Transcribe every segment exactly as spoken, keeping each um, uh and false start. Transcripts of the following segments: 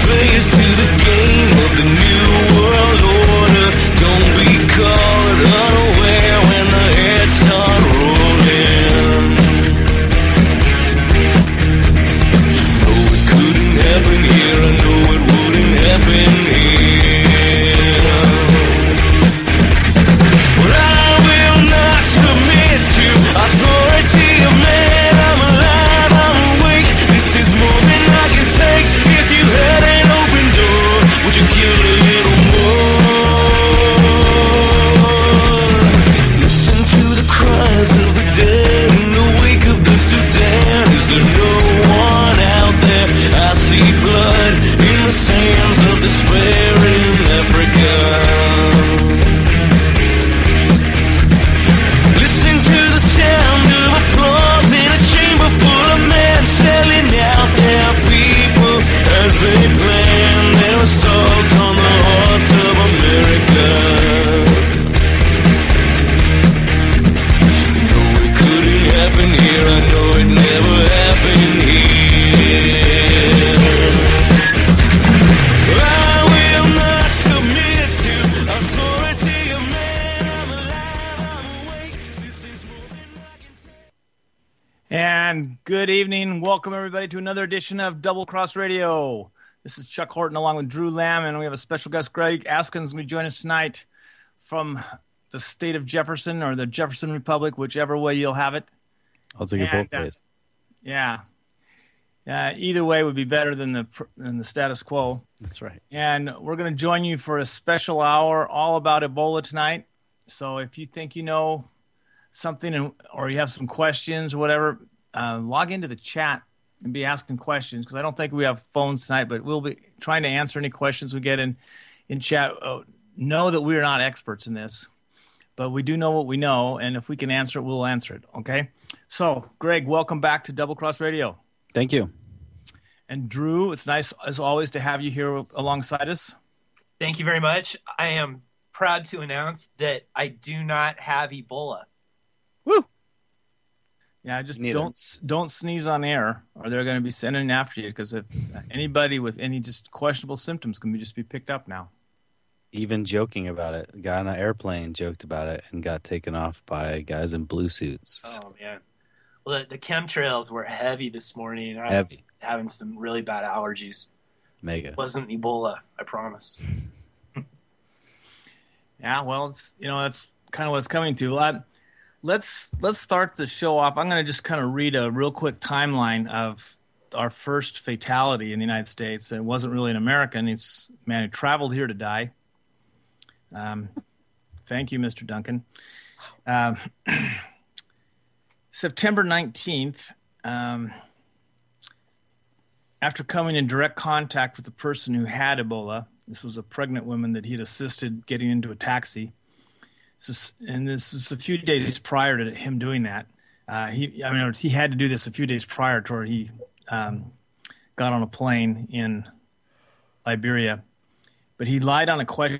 players to the game of the new world order. Don't be caught unaware when the heads start rolling. No, it couldn't happen here. I know it wouldn't happen here. But I will not submit to authority of man. I'm alive, I'm awake. This is more than I can take. If you had an open door, would you kill a little more? Listen to the cries of the dead in the wake of the Sudan. Is there no one out there? I see blood in the sands of despair in Africa. Listen to the sound of applause in a chamber full of men selling out their people as they plan their assault on the heart of America. No, it couldn't happen here. I know it never happened here. I will not submit to authority of man. I'm alive, I'm awake. This is more than I can take. And good evening. Welcome, everybody, to another edition of Double Cross Radio. This is Chuck Horton along with Drew Lamb, and we have a special guest, Greg Askins, going to join us tonight from the state of Jefferson or the Jefferson Republic, whichever way you'll have it. I'll take it And, both uh, ways. Yeah. Uh, either way would be better than the than the status quo. That's right. And we're going to join you for a special hour all about Ebola tonight. So if you think you know something or you have some questions or whatever, uh, log into the chat and be asking questions, because I don't think we have phones tonight, but we'll be trying to answer any questions we get in, in chat. Uh, know that we are not experts in this, but we do know what we know, and if we can answer it, we'll answer it, okay? So, Greg, welcome back to Double Cross Radio. Thank you. And Drew, it's nice, as always, to have you here alongside us. Thank you very much. I am proud to announce that I do not have Ebola. Woo! Yeah, just Neither. don't don't sneeze on air, or they're going to be sending after you. Because if anybody with any just questionable symptoms can be just be picked up now. Even joking about it. A guy on an airplane joked about it and got taken off by guys in blue suits. Oh, man. Well, the, the chemtrails were heavy this morning. I Heavy. was having some really bad allergies. Mega. It wasn't Ebola, I promise. Yeah, well, it's you know that's kind of what it's coming to. Uh, let's let's start the show off. I'm going to just kind of read a real quick timeline of our first fatality in the United States. It wasn't really an American. It's a man who traveled here to die. Um, thank you, Mister Duncan. Um, September nineteenth, um, after coming in direct contact with the person who had Ebola, this was a pregnant woman that he'd assisted getting into a taxi. This is, and this is a few days prior to him doing that. Uh, he, I mean, he had to do this a few days prior to where he um, got on a plane in Liberia. But he lied on a question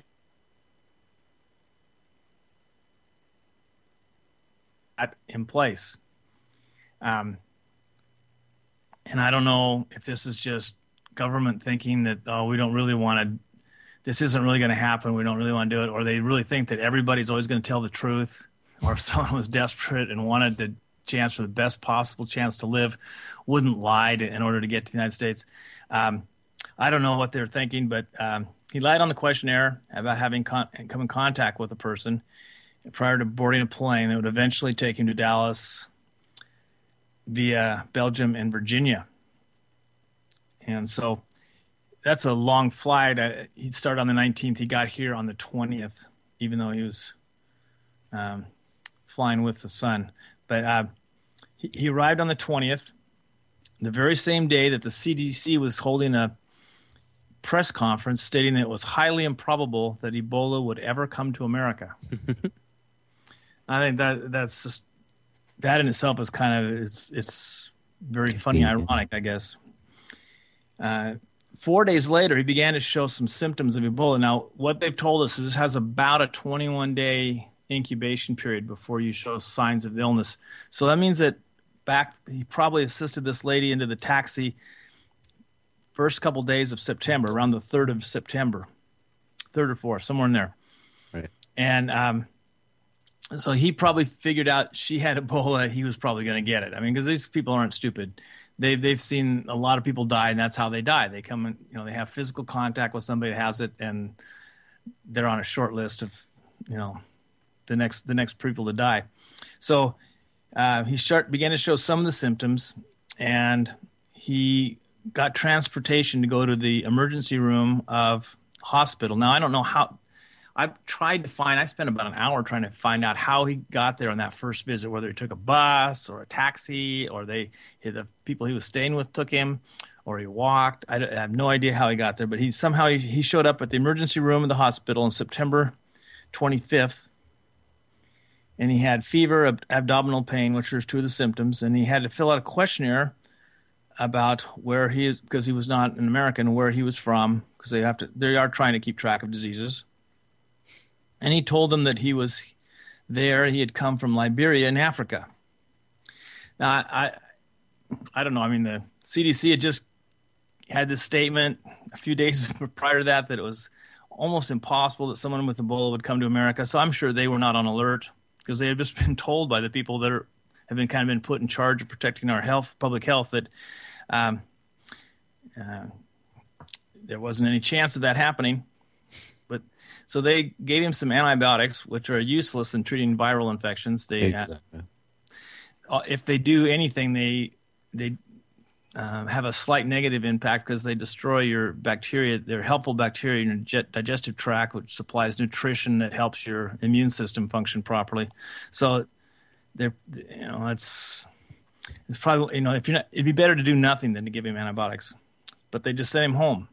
in place. Um, and I don't know if this is just government thinking that, oh, we don't really want to, this isn't really going to happen, we don't really want to do it, or they really think that everybody's always going to tell the truth, or if someone was desperate and wanted the chance for the best possible chance to live, wouldn't lie to, in order to get to the United States. Um, I don't know what they're thinking, but um, he lied on the questionnaire about having con- come in contact with a person prior to boarding a plane that would eventually take him to Dallas via Belgium and Virginia. And so that's a long flight. Uh, he started on the nineteenth. He got here on the twentieth, even though he was um, flying with the sun. But uh, he, he arrived on the twentieth, the very same day that the C D C was holding a press conference stating that it was highly improbable that Ebola would ever come to America. I think that that's just, that in itself is kind of, it's it's very funny, ironic, I guess. Uh, four days later, he began to show some symptoms of Ebola. Now, what they've told us is this has about a twenty-one day incubation period before you show signs of illness. So that means that back, he probably assisted this lady into the taxi first couple days of September, around the third of September, third or fourth, somewhere in there. Right. And um, so he probably figured out she had Ebola. He was probably going to get it. I mean, because these people aren't stupid. They've they've seen a lot of people die, and that's how they die. They come in, you know, they have physical contact with somebody that has it, and they're on a short list of, you know, the next the next people to die. So uh, he start began to show some of the symptoms, and he got transportation to go to the emergency room of hospital. Now I don't know how. I tried to find, I spent about an hour trying to find out how he got there on that first visit, whether he took a bus or a taxi, or they, the people he was staying with took him, or he walked. I, I have no idea how he got there, but he somehow he, he showed up at the emergency room of the hospital on September twenty-fifth, and he had fever, ab- abdominal pain, which are two of the symptoms, and he had to fill out a questionnaire about where he is, because he was not an American, where he was from, because they have to, they are trying to keep track of diseases. And he told them that he was there. He had come from Liberia in Africa. Now, I, I don't know. I mean, the C D C had just had this statement a few days prior to that that it was almost impossible that someone with Ebola would come to America. So I'm sure they were not on alert, because they had just been told by the people that are, have been kind of been put in charge of protecting our health, public health, that um, uh, there wasn't any chance of that happening. But so they gave him some antibiotics, which are useless in treating viral infections. They, Exactly. uh, if they do anything, they they uh, have a slight negative impact, because they destroy your bacteria. They're helpful bacteria in your jet- digestive tract, which supplies nutrition that helps your immune system function properly. So they're, you know, it's it's probably, you know, if you're not, it'd be better to do nothing than to give him antibiotics. But they just sent him home.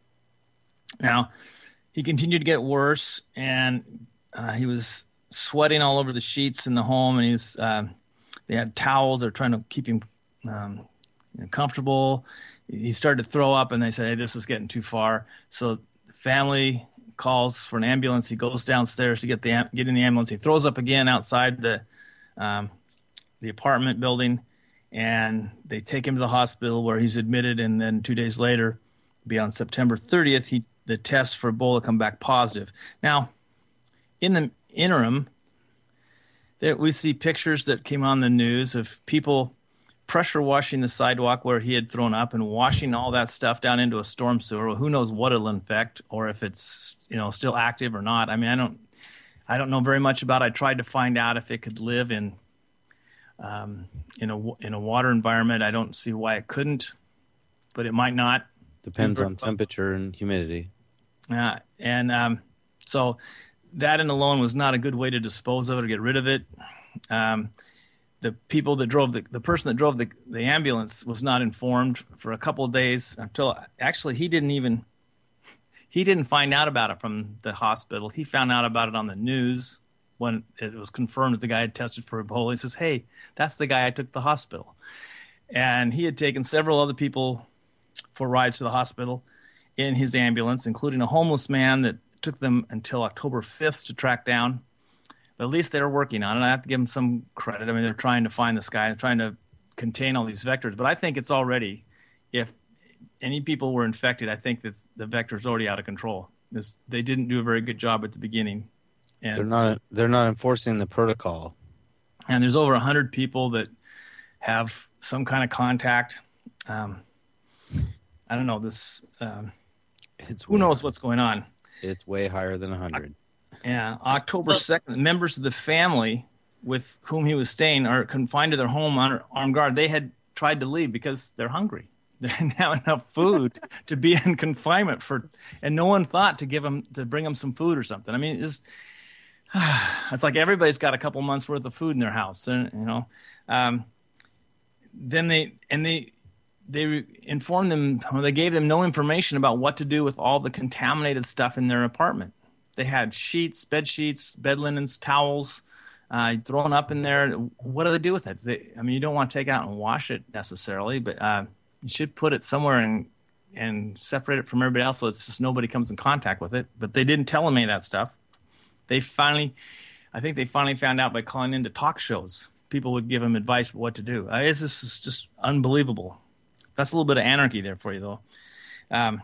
Now, he continued to get worse, and uh, he was sweating all over the sheets in the home, and he was, uh, they had towels. They're trying to keep him um, you know, comfortable. He started to throw up, and they said, hey, this is getting too far. So the family calls for an ambulance. He goes downstairs to get the get in the ambulance. He throws up again outside the um, the apartment building, and they take him to the hospital, where he's admitted, and then two days later, be on September thirtieth, he the tests for Ebola come back positive. Now, in the interim, there, we see pictures that came on the news of people pressure washing the sidewalk where he had thrown up, and washing all that stuff down into a storm sewer. Well, who knows what it'll infect, or if it's, you know, still active or not. I mean, I don't, I don't know very much about it. I tried to find out if it could live in, um, in a in a water environment. I don't see why it couldn't, but it might not. Depends on temperature and humidity. Yeah, and um, so that in alone was not a good way to dispose of it or get rid of it. Um, the people that drove the the person that drove the the ambulance was not informed for a couple of days, until actually he didn't even he didn't find out about it from the hospital. He found out about it on the news when it was confirmed that the guy had tested for Ebola. He says, "Hey, that's the guy I took to the hospital," and he had taken several other people for rides to the hospital in his ambulance, including a homeless man that took them until October fifth to track down. But at least they're working on it. I have to give them some credit. I mean, they're trying to find this guy, they're trying to contain all these vectors. But I think it's already, if any people were infected, I think that the vector's already out of control. This, they didn't do a very good job at the beginning. And They're not. They're not enforcing the protocol. And there's over one hundred people that have some kind of contact. Um, I don't know this. Um, It's who way knows higher. what's going on? It's way higher than a hundred. Yeah, October second, members of the family with whom he was staying are confined to their home under armed guard. They had tried to leave because they're hungry. They didn't have enough food to be in confinement for, and no one thought to give them to bring them some food or something. I mean, it's it's like everybody's got a couple months worth of food in their house, and you know. Um, then they and they. They informed them, or they gave them no information about what to do with all the contaminated stuff in their apartment. They had sheets, bed sheets, bed linens, towels, uh, thrown up in there. What do they do with it? They, I mean, you don't want to take it out and wash it necessarily, but uh, you should put it somewhere and and separate it from everybody else, so it's just nobody comes in contact with it. But they didn't tell them any of that stuff. They finally, I think they finally found out by calling into talk shows. People would give them advice about what to do. Uh, it's just, it's just unbelievable. That's a little bit of anarchy there for you, though. Um,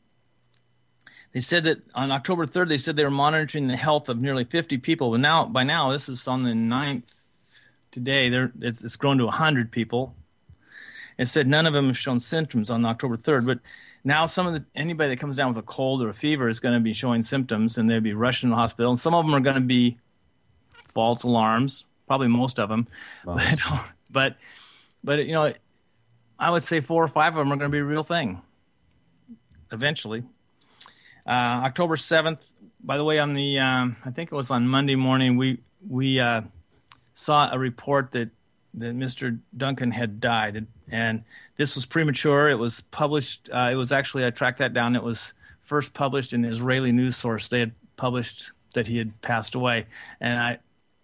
they said that on October third, they said they were monitoring the health of nearly fifty people. But now, by now, this is on the ninth today. They're, it's, it's grown to one hundred people. It said none of them have shown symptoms on October third. But now some of the anybody that comes down with a cold or a fever is going to be showing symptoms, and they'll be rushed to the hospital. And some of them are going to be false alarms, probably most of them. Wow. But, but, but, you know, I would say four or five of them are going to be a real thing eventually. Uh, October seventh, by the way, on the um, I think it was on Monday morning, we we uh, saw a report that, that Mister Duncan had died. And this was premature. It was published. Uh, it was actually, I tracked that down. It was first published in an Israeli news source. They had published that he had passed away. And I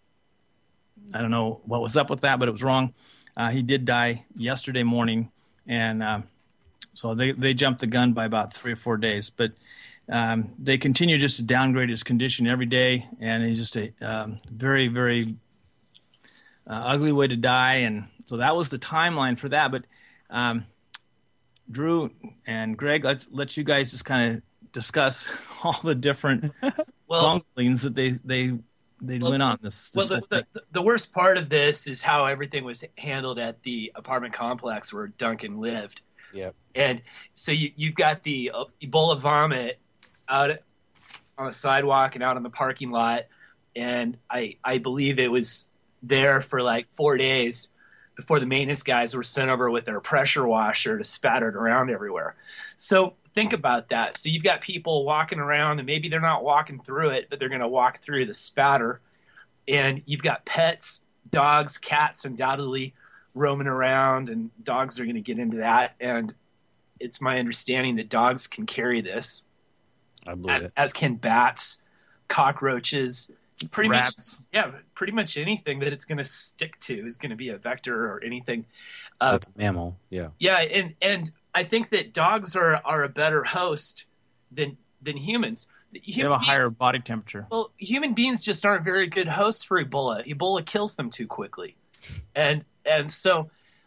I don't know what was up with that, but it was wrong. Uh, he did die yesterday morning. And uh, so they, they jumped the gun by about three or four days. But um, they continue just to downgrade his condition every day. And he's just a um, very, very uh, ugly way to die. And so that was the timeline for that. But um, Drew and Greg, let's let you guys just kind of discuss all the different Well, bunglings that they they they Well, went on this. well, this the, whole thing. the, the worst part of this is how everything was handled at the apartment complex where Duncan lived. Yep. And so you, you've got the uh, Ebola vomit out on the sidewalk and out in the parking lot. And I, I believe it was there for like four days before the maintenance guys were sent over with their pressure washer to spatter it around everywhere. So think about that. So you've got people walking around, and maybe they're not walking through it, but they're going to walk through the spatter. And you've got pets, dogs, cats undoubtedly roaming around, and dogs are going to get into that. And it's my understanding that dogs can carry this, I believe as, it. as can bats, cockroaches, pretty Rats. much. Yeah, pretty much anything that it's going to stick to is going to be a vector or anything. Uh, That's a mammal. Yeah. yeah, and and I think that dogs are, are a better host than than humans. They Human have a higher beings- body temperature. Well, human beings just aren't very good hosts for Ebola. Ebola kills them too quickly, and and so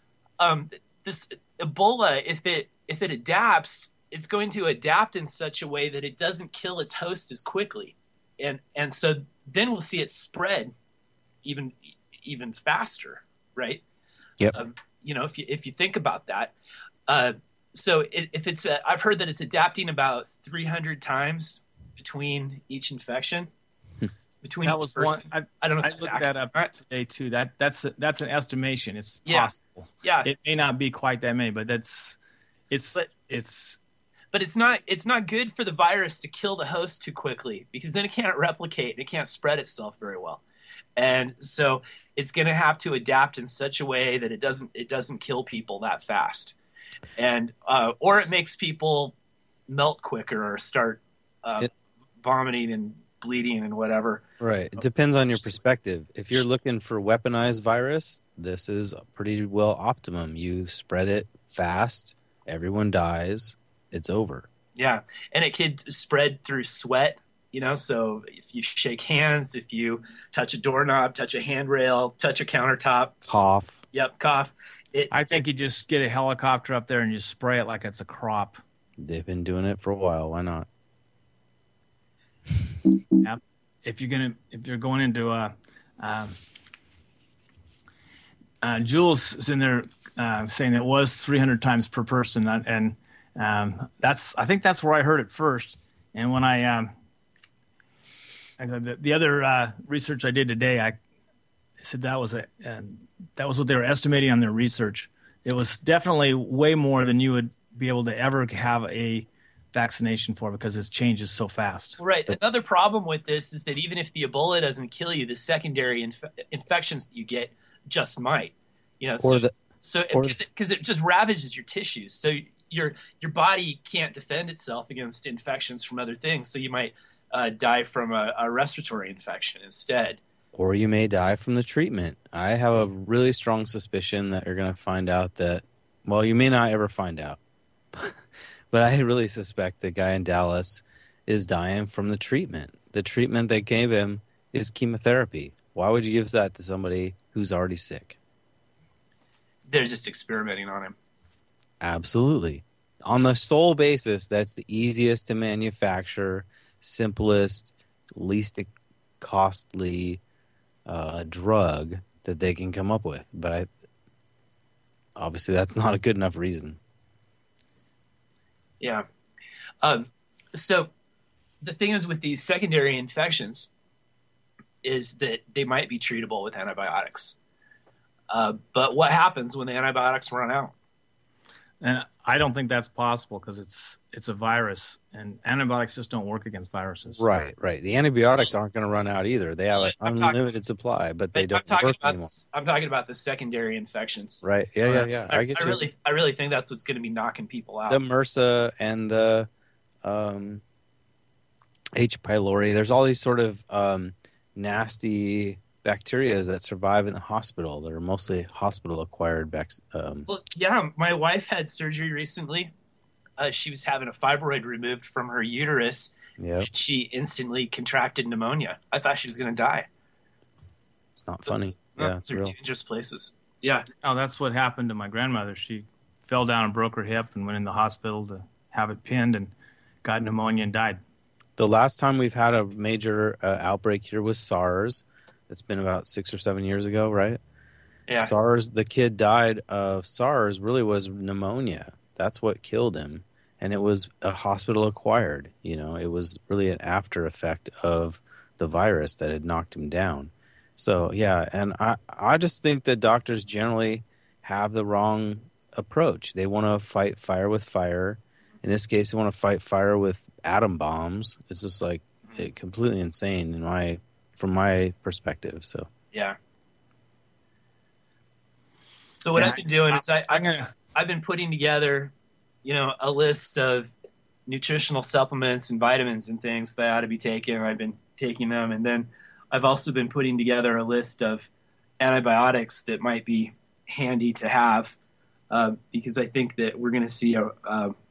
um, this Ebola, if it if it adapts, it's going to adapt in such a way that it doesn't kill its host as quickly, and and so then we'll see it spread even even faster, right? Yep. Um, you know, if you if you think about that. Uh, so it, if it's, a, I've heard that it's adapting about three hundred times between each infection. Between That each was one. person. I, I don't know I if that's looked accurate. that up Right? today too. That that's that's an estimation. It's Yeah. possible. Yeah, It may not be quite that many, but that's it's But- it's but it's not it's not good for the virus to kill the host too quickly, because then it can't replicate. It can't spread itself very well, and so it's going to have to adapt in such a way that it doesn't it doesn't kill people that fast, and uh, or it makes people melt quicker or start uh, It- vomiting and bleeding and whatever. Right. It depends on your perspective. If you're looking for weaponized virus, this is pretty well optimum. You spread it fast, everyone dies, it's over. Yeah, and it could spread through sweat, you know, so if you shake hands, if you touch a doorknob, touch a handrail, touch a countertop, Cough. yep, cough. It, I think you just get a helicopter up there and you spray it like it's a crop. They've been doing it for a while. Why not? If you're gonna if you're going into a um, uh, Jules is in there uh, saying it was three hundred times per person, uh, and um, that's I think that's where I heard it first. And when I um, I, the, the other uh, research I did today, I said that was a uh, that was what they were estimating on their research. It was definitely way more than you would be able to ever have a vaccination for, because it changes so fast. right. Another problem with this is that even if the Ebola doesn't kill you, the secondary inf- infections that you get just might. You know, Or so the so or because it, 'cause it just ravages your tissues, so your your body can't defend itself against infections from other things. So you might uh, die from a, a respiratory infection instead. or you may die from the treatment. I have a really strong suspicion that you're going to find out that, well, you may not ever find out. But I really suspect the guy in Dallas is dying from the treatment. The treatment they gave him is chemotherapy. Why would you give that to somebody who's already sick? They're just experimenting on him. Absolutely. on the sole basis that's the easiest to manufacture, simplest, least costly uh, drug that they can come up with. But I, obviously, that's not a good enough reason. Yeah. Um, so the thing is with these secondary infections is that they might be treatable with antibiotics. Uh, but what happens when the antibiotics run out? And I don't think that's possible because it's it's a virus, and antibiotics just don't work against viruses. Right, right. The antibiotics aren't going to run out either. They have an I'm unlimited talking, supply, but they I'm don't talking work about anymore. this, I'm talking about the secondary infections. Right? Yeah, yeah, yeah. I, I get I you. really, I really think that's what's going to be knocking people out. The MRSA and the um, H. pylori. There's all these sort of um, nasty bacteria that survive in the hospital. They're mostly hospital-acquired bacteria. Um, Well, yeah, my wife had surgery recently. Uh, she was having a fibroid removed from her uterus. yeah, And she instantly contracted pneumonia. I thought she was going to die. it's not funny. No, Yeah, those it's are real. dangerous places. Yeah. Oh, that's what happened to my grandmother. She fell down and broke her hip and went in the hospital to have it pinned and got pneumonia and died. The last time we've had a major uh, outbreak here was SARS. It's been about six or seven years ago, right? Yeah. SARS, the kid died of SARS, really was pneumonia. That's what killed him. And it was a hospital acquired. You know, it was really an after effect of the virus that had knocked him down. So, yeah, and I, I just think that doctors generally have the wrong approach. They want to fight fire with fire. In this case, they want to fight fire with atom bombs. It's just like it, completely insane in my from my perspective. So Yeah. So what Yeah, I've been doing is I, I'm I've, gonna. I've been putting together, you know, a list of nutritional supplements and vitamins and things that I ought to be taking. I've been taking them. And then I've also been putting together a list of antibiotics that might be handy to have uh, because I think that we're going to see a, a, a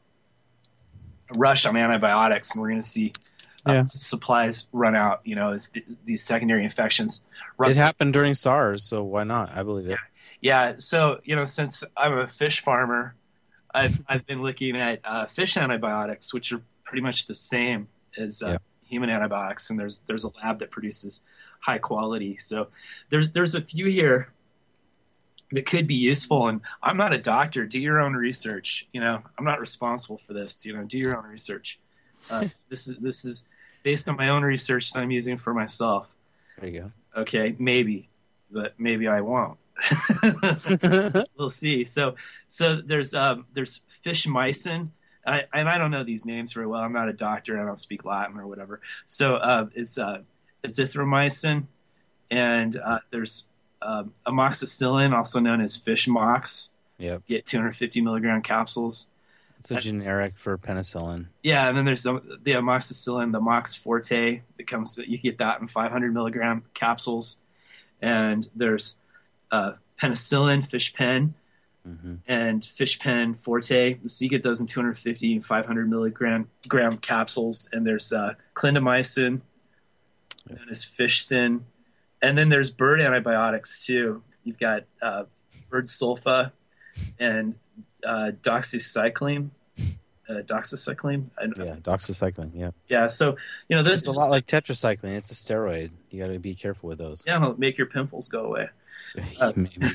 rush on antibiotics and we're going to see uh, Yeah. supplies run out, you know, as th- these secondary infections run. it happened during SARS, so why not? I believe it. Yeah, so you know, since I'm a fish farmer, I've I've been looking at uh, fish antibiotics, which are pretty much the same as uh, Yeah. human antibiotics, and there's there's a lab that produces high quality. So there's there's a few here that could be useful. And I'm not a doctor. Do your own research. You know, I'm not responsible for this. You know, do your own research. Uh, this is this is based on my own research that I'm using for myself. There you Okay, maybe, but maybe I won't. go. We'll see. So, so there's um, there's fishmycin, I, and I don't know these names very well. I'm not a doctor. I don't speak Latin or whatever. So, uh, it's uh, azithromycin, and uh, there's um, amoxicillin, also known as fish mox. Yep. Get two hundred fifty milligram capsules. It's a generic for penicillin. Yeah, and then there's the, the amoxicillin, the Mox Forte that comes. You get that in five hundred milligram capsules, and there's uh, penicillin, fish pen, Mm-hmm. and fish pen Forte. So you get those in two hundred fifty and five hundred milligram gram capsules. And there's uh, clindamycin, Yep. known as fish sin, and then there's bird antibiotics too. You've got uh, bird sulfa and uh, doxycycline. Uh, doxycycline. I don't know. Yeah, doxycycline. Yeah, Yeah, so you know this it's a is lot like tetracycline. It's a steroid. You got to be careful with those. yeah, it'll make your pimples go away. Uh, Maybe.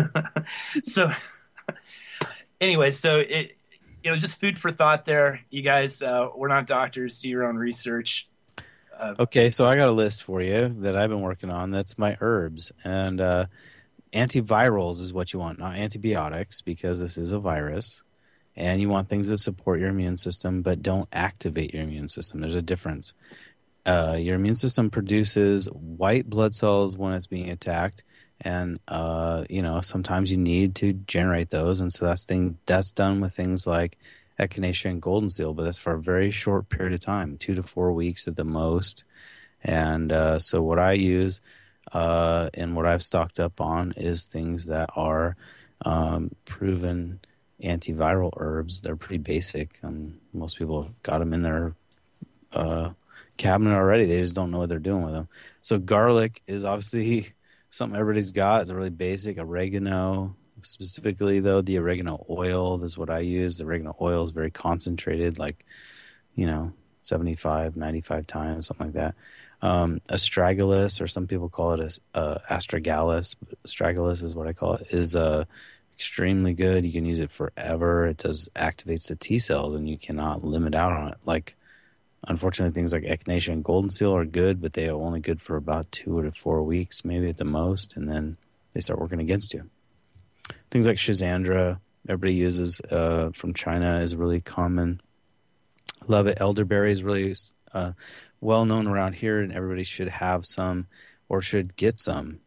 so anyway, so it you know just food for thought there. You guys, uh, we're not doctors. Do your own research. Uh, Okay, so I got a list for you that I've been working on. That's my herbs. And uh, antivirals is what you want, not antibiotics, because this is a virus. And you want things that support your immune system, but don't activate your immune system. There's a difference. Uh, your immune system produces white blood cells when it's being attacked. And, uh, you know, sometimes you need to generate those. And so that's thing that's done with things like echinacea and golden seal, but that's for a very short period of time, two to four weeks at the most. And uh, so what I use uh, and what I've stocked up on is things that are um, proven antiviral herbs. They're pretty basic. Um, most people have got them in their uh, cabinet already. They just don't know what they're doing with them. So garlic is obviously something everybody's got. It's really basic. Oregano, specifically, though, the oregano oil. This is what I use. The oregano oil is very concentrated, like, you know, seventy-five, ninety-five times, something like that. Um, astragalus, or some people call it a, uh, astragalus. Astragalus is what I call it. Is uh, extremely good. You can use it forever. It does activates the T cells, and you cannot limit out on it. Like, unfortunately, things like echinacea and golden seal are good, but they are only good for about two to four weeks, maybe at the most, and then they start working against you. Things like Schizandra, everybody uses uh, from China, is really common. Love it. Elderberry is really uh, well known around here, and everybody should have some or should get some.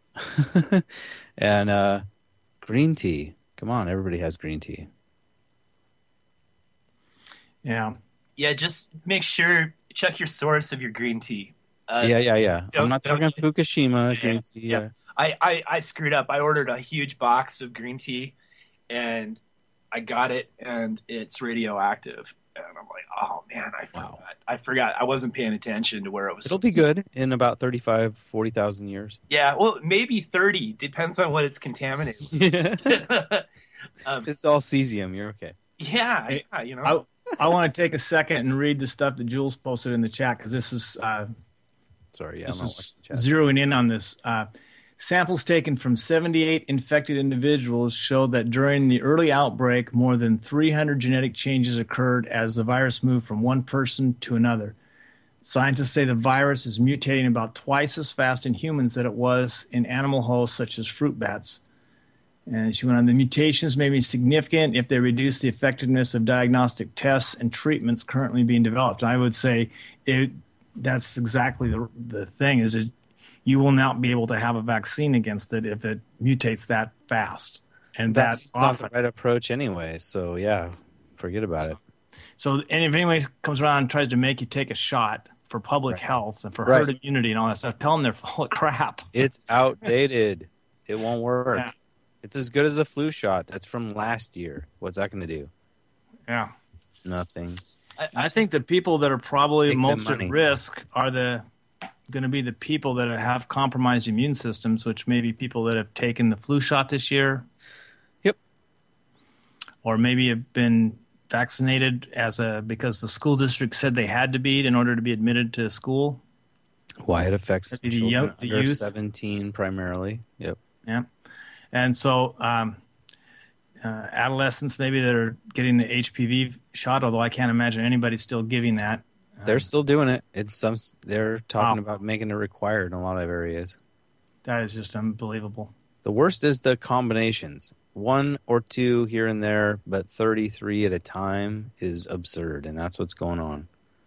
And uh, green tea. Come on, everybody has green tea. Yeah. Yeah, just make sure, check your source of your green tea. Uh, yeah, yeah, yeah. don't- I'm not don't- talking Fukushima Yeah, green tea. yeah. Yeah. I, I, I screwed up. I ordered a huge box of green tea, and I got it, and it's radioactive. And I'm like, oh, man, I forgot. Wow. I forgot. I wasn't paying attention to where it was. It'll be good in about thirty-five, forty thousand years. Yeah, well, maybe thirty. Depends on what it's contaminated. Yeah. um, It's all cesium. You're okay. yeah, Hey, yeah, you know. I, I want to take a second and read the stuff that Jules posted in the chat, because this is uh, Sorry. Yeah, this I'm not is watching chat. zeroing in on this. Uh, samples taken from seventy-eight infected individuals show that during the early outbreak, more than three hundred genetic changes occurred as the virus moved from one person to another. Scientists say the virus is mutating about twice as fast in humans than it was in animal hosts such as fruit bats. And she went on, the mutations may be significant if they reduce the effectiveness of diagnostic tests and treatments currently being developed. I would say it, that's exactly the, the thing, is it, you will not be able to have a vaccine against it if it mutates that fast and that That's not the often. right approach anyway. So, yeah, forget about it. So, and if anybody comes around and tries to make you take a shot for public Right. health and for Right. herd immunity and all that stuff, tell them they're full of crap. It's outdated. It won't work. Yeah. It's as good as a flu shot. That's from last year. What's that going to do? Yeah. Nothing. I think the people that are probably Makes them most at money. risk are the going to be the people that have compromised immune systems, which may be people that have taken the flu shot this year. Yep. Or maybe have been vaccinated as a because the school district said they had to be in order to be admitted to school. Why it affects Maybe the children young- the under youth. seventeen primarily. Yep. Yeah. And so um, uh, adolescents maybe that are getting the H P V shot, although I can't imagine anybody still giving that. They're still doing it. It's some. They're talking Wow. about making it required in a lot of areas. That is just unbelievable. The worst is the combinations. One or two here and there, but thirty-three at a time is absurd, and that's what's going on.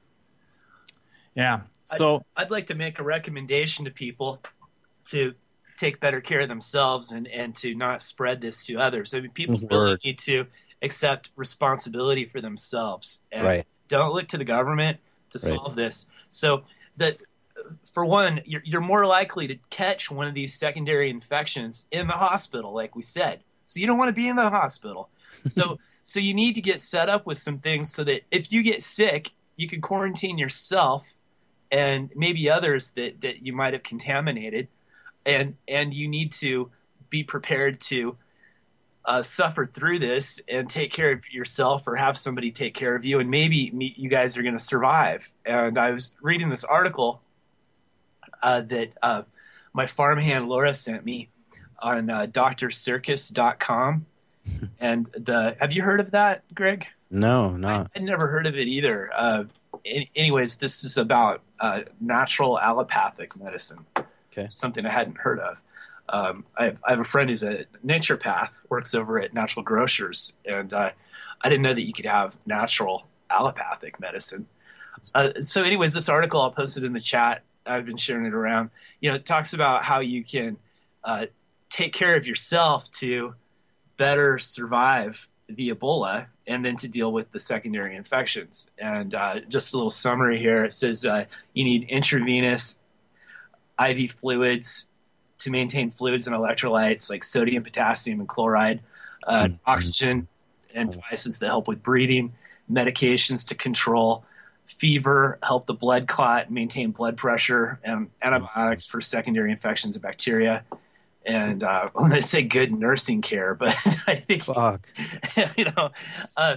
Yeah. So I'd like to make a recommendation to people to take better care of themselves and, and to not spread this to others. I mean, people really Word. need to accept responsibility for themselves and Right. don't look to the government to Right. solve this. So that, for one, you're, you're more likely to catch one of these secondary infections in the hospital, like we said. So you don't want to be in the hospital. So so you need to get set up with some things so that if you get sick, you can quarantine yourself and maybe others that, that you might have contaminated. And and you need to be prepared to uh, suffer through this and take care of yourself or have somebody take care of you. And maybe me, you guys are going to survive. And I was reading this article uh, that uh, my farmhand Laura sent me on uh, doctor circus dot com. And the have you heard of that, Greg? No, not. I'd never heard of it either. Uh, any, anyways, this is about uh, natural allopathic medicine. Okay. Something I hadn't heard of. Um, I, have, I have a friend who's a naturopath, works over at Natural Grocers, and uh, I didn't know that you could have natural allopathic medicine. Uh, so, anyways, this article I'll post it in the chat. I've been sharing it around. You know, it talks about how you can uh, take care of yourself to better survive the Ebola and then to deal with the secondary infections. And uh, just a little summary here. It says uh, you need intravenous I V fluids to maintain fluids and electrolytes like sodium, potassium, and chloride, uh, Mhm. oxygen and devices that help with breathing, medications to control fever, help the blood clot, maintain blood pressure, and antibiotics for secondary infections of bacteria. and uh, I'm going to say good nursing care, but I think Fuck. you know. Uh,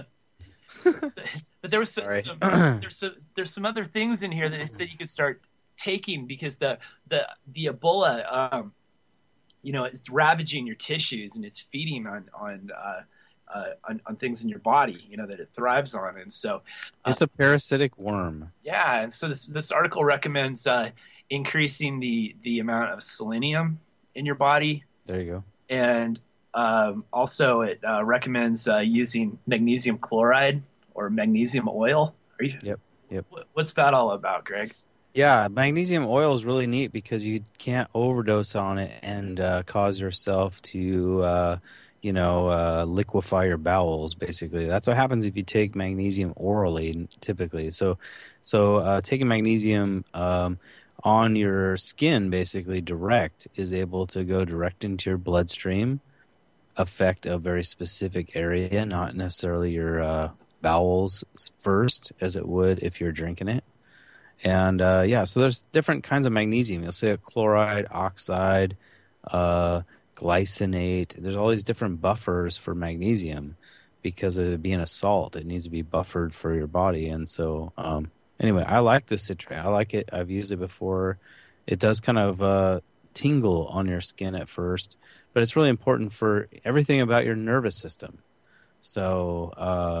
but there was some, Sorry. some there's some there's some other things in here that they said you could start taking because the the the Ebola, um, you know, it's ravaging your tissues and it's feeding on on. Uh, Uh, on, on things in your body, you know, that it thrives on. And so uh, It's a parasitic worm. yeah, and so this this article recommends uh, increasing the the amount of selenium in your body, There you go. and um, also it uh, recommends uh, using magnesium chloride or magnesium oil. Are you, Yep, yep. wh- What's that all about, Greg? Yeah, magnesium oil is really neat because you can't overdose on it and uh, cause yourself to, uh, you know, uh, liquefy your bowels. Basically, that's what happens if you take magnesium orally, typically. So, so uh, taking magnesium um, on your skin, basically direct, is able to go direct into your bloodstream, affect a very specific area, not necessarily your uh, bowels first, as it would if you're drinking it. And uh, yeah, so there's different kinds of magnesium. You'll see a chloride, oxide, uh, glycinate. There's all these different buffers for magnesium because of it being a salt. It needs to be buffered for your body. And so, um, anyway, I like the citrate. I like it. I've used it before. It does kind of uh, tingle on your skin at first, but it's really important for everything about your nervous system. So, uh,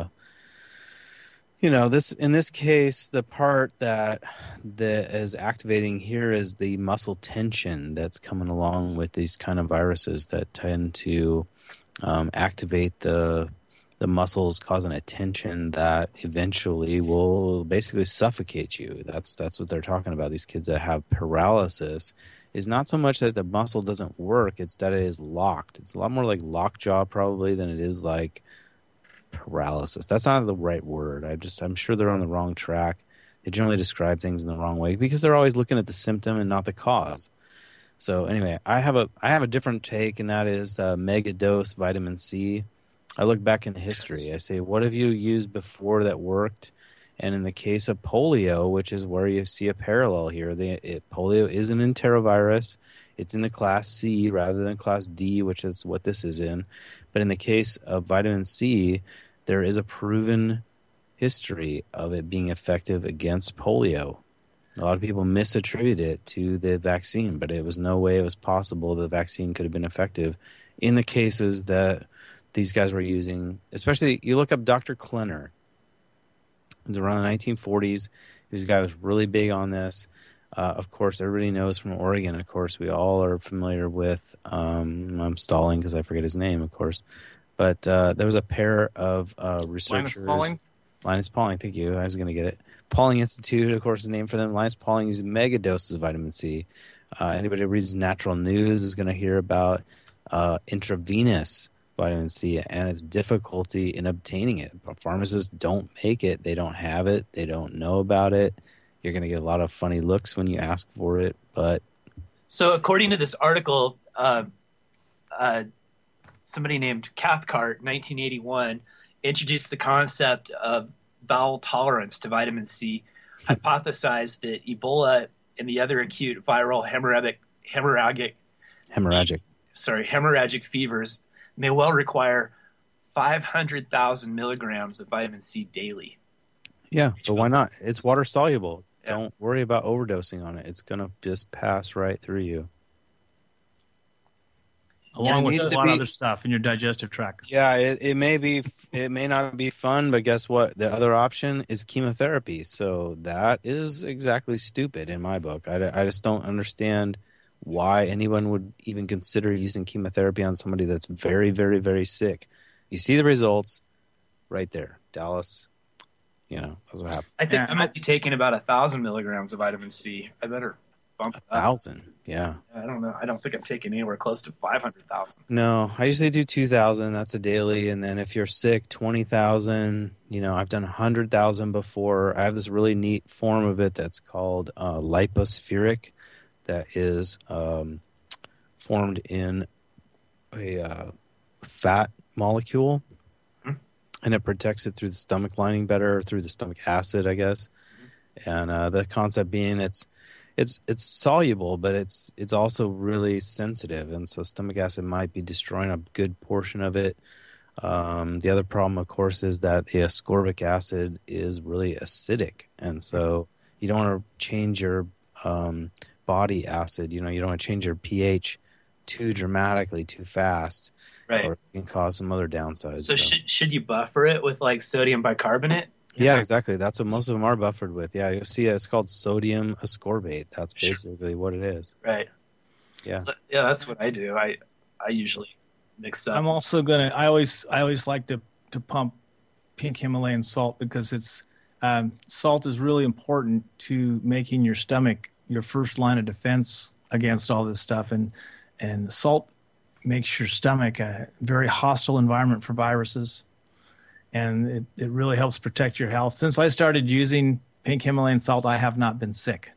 you know, this in this case, the part that that is activating here is the muscle tension that's coming along with these kind of viruses that tend to um, activate the the muscles, causing a tension that eventually will basically suffocate you. That's that's what they're talking about. These kids that have paralysis is not so much that the muscle doesn't work; it's that it is locked. It's a lot more like lockjaw probably than it is like paralysis. That's not the right word. I just I'm sure they're on the wrong track. They generally describe things in the wrong way because they're always looking at the symptom and not the cause. So anyway, I have a I have a different take, and that is uh, mega dose vitamin C. I look back in history. I say, what have you used before that worked? And in the case of polio, which is where you see a parallel here, the it, polio is an enterovirus. It's in the class C rather than class D, which is what this is in. But in the case of vitamin C, there is a proven history of it being effective against polio. A lot of people misattribute it to the vaccine, but it was no way it was possible the vaccine could have been effective in the cases that these guys were using. Especially, you look up Doctor Klenner. It was around the nineteen forties. This guy was really big on this. Uh, of course, everybody knows from Oregon. Of course, we all are familiar with. Um, I'm stalling because I forget his name, of course. But uh, there was a pair of uh, researchers. Linus Pauling? Linus Pauling, thank you. I was going to get it. Pauling Institute, of course, is the name for them. Linus Pauling uses mega doses of vitamin C. Uh, anybody who reads Natural News is going to hear about uh, intravenous vitamin C and its difficulty in obtaining it. But pharmacists don't make it. They don't have it. They don't know about it. You're going to get a lot of funny looks when you ask for it. But So according to this article, uh, uh, somebody named Cathcart, nineteen eighty-one, introduced the concept of bowel tolerance to vitamin C, hypothesized that Ebola and the other acute viral hemorrhagic, hemorrhagic, hemorrhagic. sorry, hemorrhagic fevers may well require five hundred thousand milligrams of vitamin C daily. Yeah, but why not? It's water soluble. Yeah. Don't worry about overdosing on it. It's going to just pass right through you. Along it with needs a to lot be- of other stuff in your digestive tract. Yeah, it, it may be, it may not be fun, but guess what? The other option is chemotherapy. So that is exactly stupid in my book. I, I just don't understand why anyone would even consider using chemotherapy on somebody that's very, very, very sick. You see the results right there. Dallas, you know, that's what happened. I think Yeah. I might be taking about a thousand milligrams of vitamin C. I better bump A it up. thousand, yeah. I don't know. I don't think I'm taking anywhere close to five hundred thousand. No, I usually do two thousand. That's a daily. And then if you're sick, twenty thousand. You know, I've done one hundred thousand before. I have this really neat form of it that's called uh, lipospheric that is um, formed in a uh, fat molecule. Hmm. And it protects it through the stomach lining better, through the stomach acid, I guess. And uh, the concept being it's it's it's soluble, but it's it's also really sensitive, and so stomach acid might be destroying a good portion of it. Um, the other problem, of course, is that the ascorbic acid is really acidic, and so you don't want to change your um, body acid. You know, you don't want to change your pH too dramatically, too fast, Right. or it can cause some other downsides. So should should you buffer it with like sodium bicarbonate? Yeah, exactly. That's what most of them are buffered with. Yeah, you'll see it. It's called sodium ascorbate. That's Sure. basically what it is. Right. Yeah. Yeah, that's what I do. I I usually mix up. I'm also gonna. I always I always like to to pump pink Himalayan salt because it's um, salt is really important to making your stomach your first line of defense against all this stuff, and and salt makes your stomach a very hostile environment for viruses, and it, it really helps protect your health. Since I started using pink Himalayan salt, I have not been sick.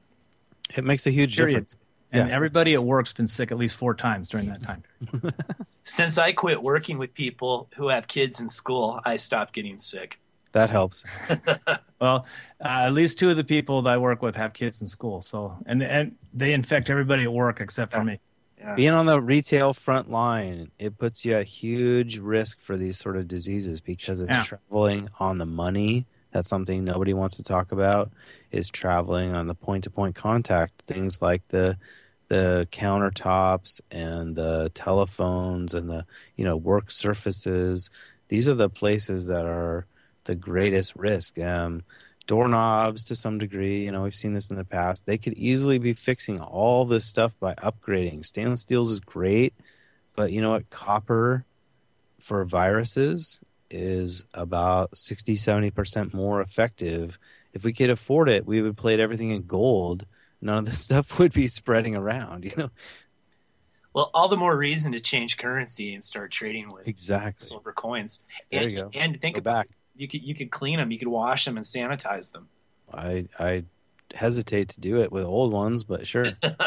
It makes a huge Period. difference. And Yeah. everybody at work's been sick at least four times during that time period. Since I quit working with people who have kids in school, I stopped getting sick. That helps. Well, uh, at least two of the people that I work with have kids in school, so and and they infect everybody at work except for me. Yeah. Being on the retail front line, it puts you at huge risk for these sort of diseases because it's Yeah. traveling on the money. That's something nobody wants to talk about, is traveling on the point-to-point contact. Things like the the countertops and the telephones and the, you know, work surfaces. These are the places that are the greatest risk. Um, doorknobs to some degree, you know, we've seen this in the past. They could easily be fixing all this stuff by upgrading. Stainless steels is great, but you know what? Copper for viruses is about sixty, seventy percent more effective. If we could afford it, we would plate everything in gold. None of this stuff would be spreading around, you know? Well, all the more reason to change currency and start trading with Exactly. silver coins. There and, you go. And think Go about back. you could you could clean them, you could wash them and sanitize them. I I hesitate to do it with old ones, but sure.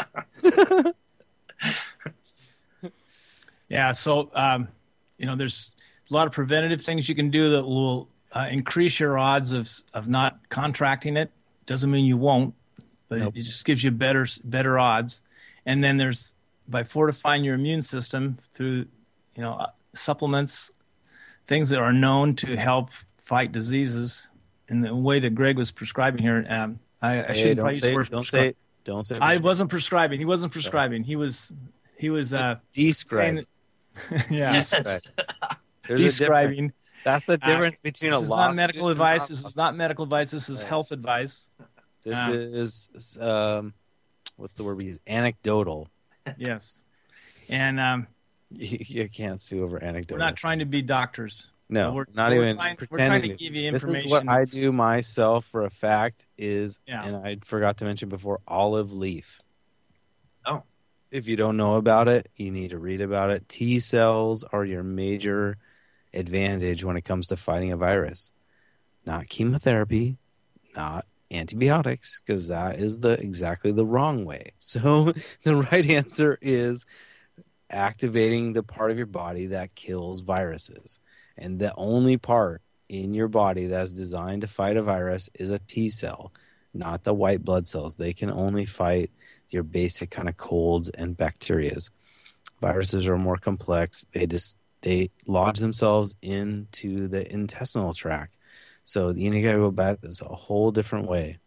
Yeah, so um, you know, there's a lot of preventative things you can do that will uh, increase your odds of of not contracting it. Doesn't mean you won't, but Nope. it just gives you better better odds. And then there's by fortifying your immune system through, you know, uh, supplements, things that are known to help fight diseases in the way that Greg was prescribing here. Um, I, I Hey, shouldn't don't probably use say the word it. Don't prescribe. say it. Don't say it. I wasn't prescribing. He wasn't prescribing. He was he was uh, Describe. saying that, yeah, Yes. There's a difference. describing. That's the difference between a This is law not medical student and advice. not- This is not medical advice. This is Right. health advice. This Ah. is um, what's the word we use? Anecdotal. Yes, and um, You, you can't sue over we're anecdotal. not trying to be doctors. No, we're, not we're even trying, pretending. We're trying to to. give you This information. is what I that's- do myself for a fact is, Yeah. and I forgot to mention before, olive leaf. Oh. If you don't know about it, you need to read about it. T cells are your major advantage when it comes to fighting a virus. Not chemotherapy, not antibiotics, because that is the exactly the wrong way. So the right answer is activating the part of your body that kills viruses. And the only part in your body that's designed to fight a virus is a T cell, not the white blood cells. They can only fight your basic kind of colds and bacterias. Viruses are more complex. They just they lodge themselves into the intestinal tract. So you need to go back this a whole different way.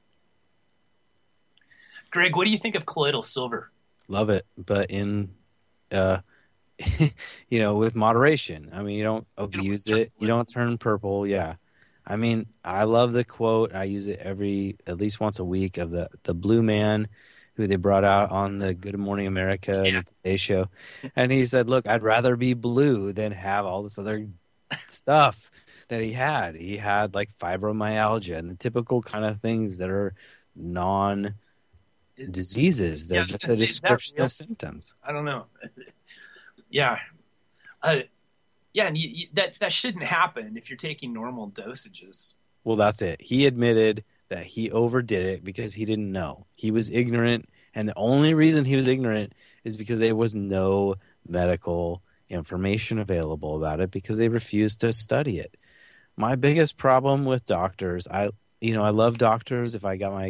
Greg, what do you think of colloidal silver? Love it, but in uh you know, with moderation. I mean, you don't abuse turn it. You don't turn purple. Yeah. I mean, I love the quote. I use it every at least once a week of the the blue man who they brought out on the Good Morning America Yeah. and the Today Show. And he said, "Look, I'd rather be blue than have all this other stuff that he had. He had like fibromyalgia and the typical kind of things that are non diseases. They're Yeah, just see, a that description real- of symptoms." I don't know. Yeah. Uh, yeah, and you, you, that that shouldn't happen if you're taking normal dosages. Well, that's it. He admitted that he overdid it because he didn't know. He was ignorant, and the only reason he was ignorant is because there was no medical information available about it because they refused to study it. My biggest problem with doctors, I you know, I love doctors. If I got my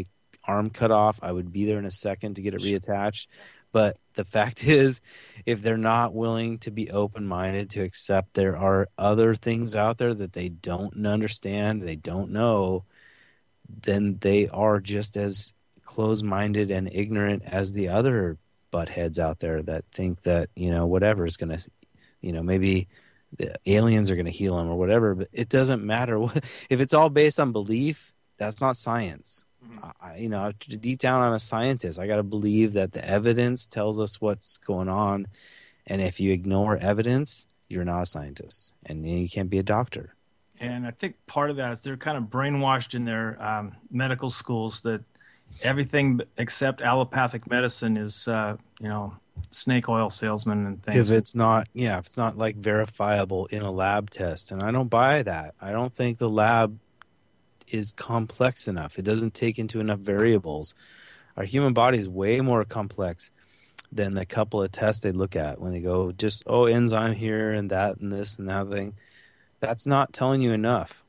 arm cut off, I would be there in a second to get it reattached. But the fact is, if they're not willing to be open-minded to accept there are other things out there that they don't understand, they don't know, then they are just as closed-minded and ignorant as the other buttheads out there that think that, you know, whatever is going to, you know, maybe the aliens are going to heal them or whatever. But it doesn't matter. If it's all based on belief, that's not science. I, you know, deep down, I'm a scientist. I got to believe that the evidence tells us what's going on. And if you ignore evidence, you're not a scientist and you can't be a doctor. And I think part of that is they're kind of brainwashed in their um, medical schools that everything except allopathic medicine is, uh, you know, snake oil salesman and things. If it's not, yeah, if it's not like verifiable in a lab test. And I don't buy that. I don't think the lab is complex enough. It doesn't take into enough variables. Our human body is way more complex than the couple of tests they look at when they go just, oh, enzyme here and that and this and that thing. That's not telling you enough.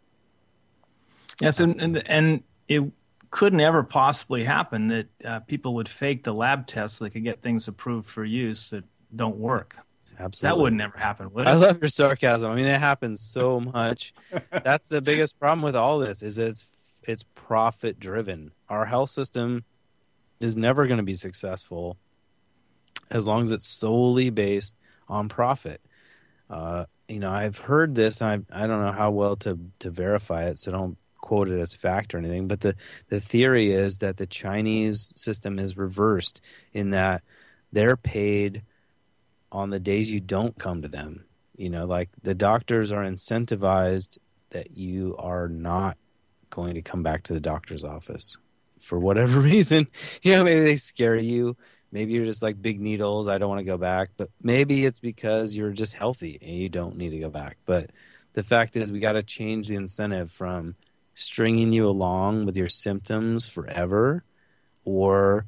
Yes, and and, and it couldn't ever possibly happen that uh, people would fake the lab tests so they could get things approved for use that don't work. Absolutely. That would never happen, would it? I love your sarcasm. I mean, it happens so much. That's the biggest problem with all this is it's it's profit driven. Our health system is never going to be successful as long as it's solely based on profit. Uh, you know, I've heard this. And I I don't know how well to to verify it, so don't quote it as fact or anything. But the the theory is that the Chinese system is reversed in that they're paid on the days you don't come to them. You know, like the doctors are incentivized that you are not going to come back to the doctor's office for whatever reason. You know, maybe they scare you. Maybe you're just like, big needles, I don't want to go back. But maybe it's because you're just healthy and you don't need to go back. But the fact is we got to change the incentive from stringing you along with your symptoms forever or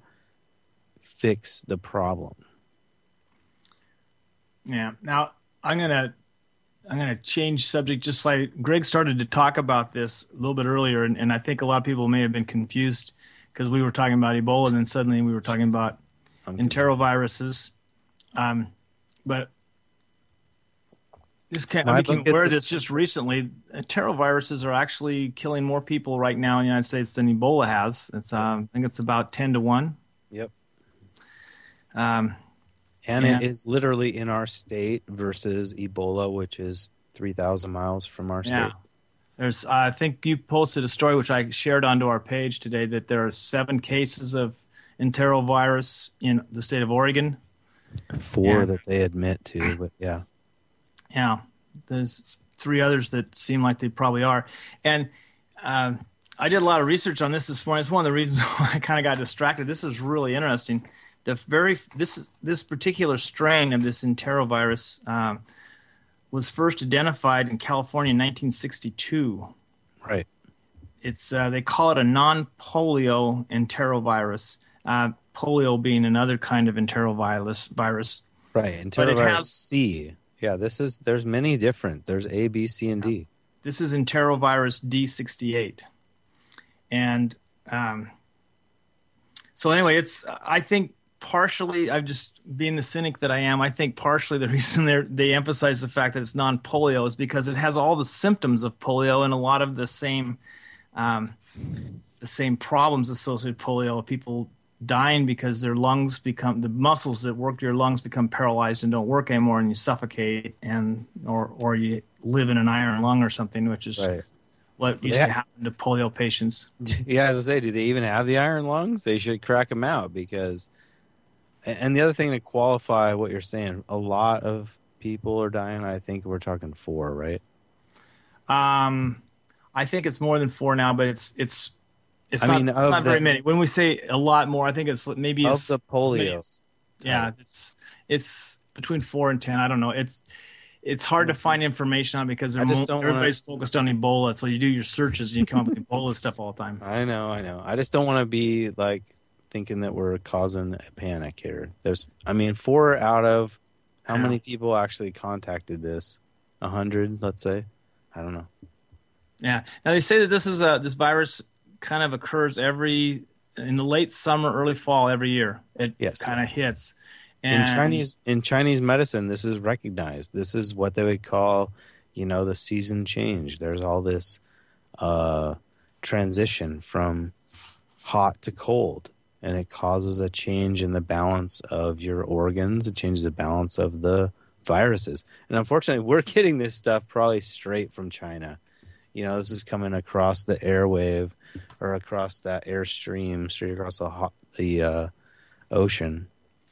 fix the problem. Yeah. Now I'm gonna I'm gonna change subject. Just like Greg started to talk about this a little bit earlier, and, and I think a lot of people may have been confused because we were talking about Ebola, and then suddenly we were talking about enteroviruses. Um, but this can, I became aware of this just recently. Enteroviruses are actually killing more people right now in the United States than Ebola has. It's um, I think it's about ten to one. Yep. Um. And yeah. It is literally in our state versus Ebola, which is three thousand miles from our state. Yeah. There's, I think you posted a story, which I shared onto our page today, that there are seven cases of enterovirus in the state of Oregon. Four yeah. that they admit to, but yeah. Yeah. There's three others that seem like they probably are. And uh, I did a lot of research on this this morning. It's one of the reasons why I kind of got distracted. This is really interesting. The very this this particular strain of this enterovirus um, was first identified in California in nineteen sixty-two. Right. It's uh, they call it a non-polio enterovirus. Uh, polio being another kind of enterovirus virus. Right. Enterovirus but it has, C. Yeah. This is there's many different. There's A, B, C, and D. This is enterovirus D sixty-eight, and um, so anyway, it's I think. Partially, I'm just being the cynic that I am. I think partially the reason they they emphasize the fact that it's non-polio is because it has all the symptoms of polio and a lot of the same um, the same problems associated with polio. People dying because their lungs become the muscles that work your lungs become paralyzed and don't work anymore, and you suffocate, and or or you live in an iron lung or something, which is right. what used yeah. to happen to polio patients. Yeah, as I say, do they even have the iron lungs? They should crack them out because. And the other thing to qualify what you're saying, a lot of people are dying. I think we're talking four, right? Um, I think it's more than four now, but it's it's it's I not, mean, it's not the, very many. When we say a lot more, I think it's maybe of it's, the polio. It's, yeah, it's it's between four and ten. I don't know. It's it's hard to find information on because I just don't everybody's wanna... focused on Ebola. So you do your searches and you come up with Ebola stuff all the time. I know, I know. I just don't want to be like. Thinking that we're causing a panic here. There's, I mean, four out of how yeah. many people actually contacted this? A hundred, let's say. I don't know. Yeah. Now they say that this is a this virus kind of occurs every in the late summer, early fall every year. It Yes. kind of hits. And In Chinese in Chinese medicine, this is recognized. This is what they would call, you know, the season change. There's all this uh, transition from hot to cold, and it causes a change in the balance of your organs. It changes the balance of the viruses. And unfortunately, we're getting this stuff probably straight from China. You know, this is coming across the airwave or across that airstream, straight across the hot, the uh, ocean.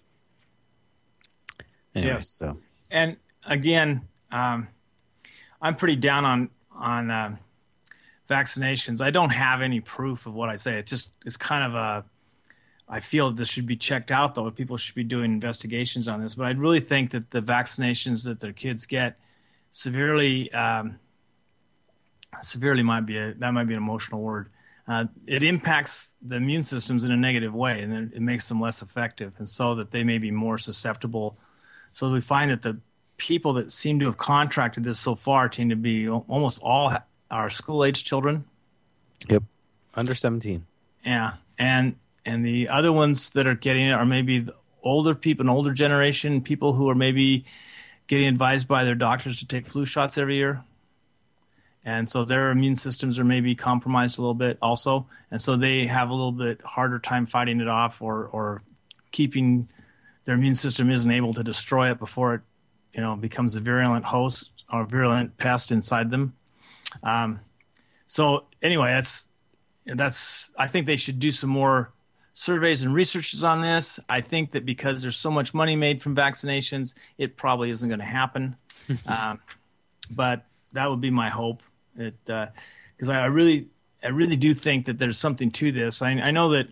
Anyway, Yes. so and again, um, I'm pretty down on on uh, vaccinations. I don't have any proof of what I say. It's just it's kind of a. I feel this should be checked out, though. People should be doing investigations on this. But I really think that the vaccinations that their kids get severely, um, severely might be a, that might be an emotional word. Uh, it impacts the immune systems in a negative way, and then it makes them less effective, and so that they may be more susceptible. So we find that the people that seem to have contracted this so far tend to be almost all our school-age children. yep, under seventeen. Yeah, and and the other ones that are getting it are maybe the older people, an older generation, people who are maybe getting advised by their doctors to take flu shots every year. And so their immune systems are maybe compromised a little bit also. And so they have a little bit harder time fighting it off or, or keeping their immune system isn't able to destroy it before it, you know, becomes a virulent host or virulent pest inside them. Um, so anyway, that's, that's, I think they should do some more surveys and researches on this. I think that because there's so much money made from vaccinations, it probably isn't going to happen. um, but that would be my hope. It because uh, I really, I really do think that there's something to this. I, I know that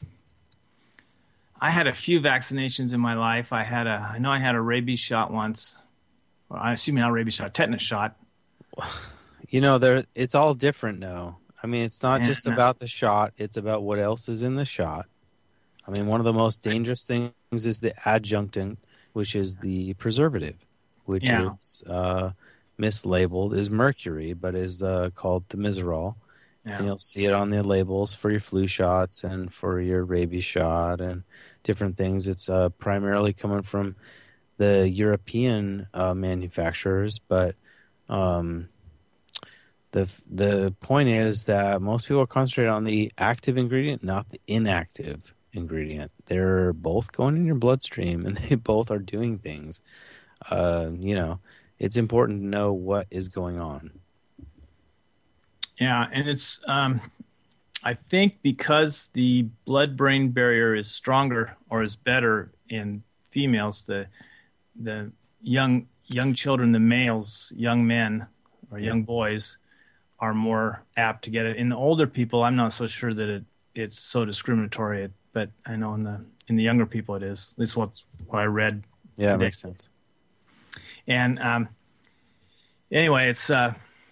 I had a few vaccinations in my life. I had a, I know I had a rabies shot once. Well, I assume not a rabies shot, tetanus shot. You know, there it's all different now. I mean, it's not Yeah, just no. about the shot; it's about what else is in the shot. I mean, one of the most dangerous things is the adjunctant, which is the preservative, which Yeah. is uh, mislabeled as mercury, but is uh, called thimerosal. Yeah. And you'll see it on the labels for your flu shots and for your rabies shot and different things. It's uh, primarily coming from the European uh, manufacturers, but um, the the point is that most people concentrate on the active ingredient, not the inactive ingredient. They're both going in your bloodstream, and they both are doing things. Uh, you know, it's important to know what is going on. Yeah, and it's um, I think because the blood-brain barrier is stronger or is better in females, the the young young children, the males, young men or young boys are more apt to get it. In the older people, I'm not so sure that it it's so discriminatory, but I know in the in the younger people it is. At least what's what I read. Yeah, that today. makes sense. And um, anyway, it's uh,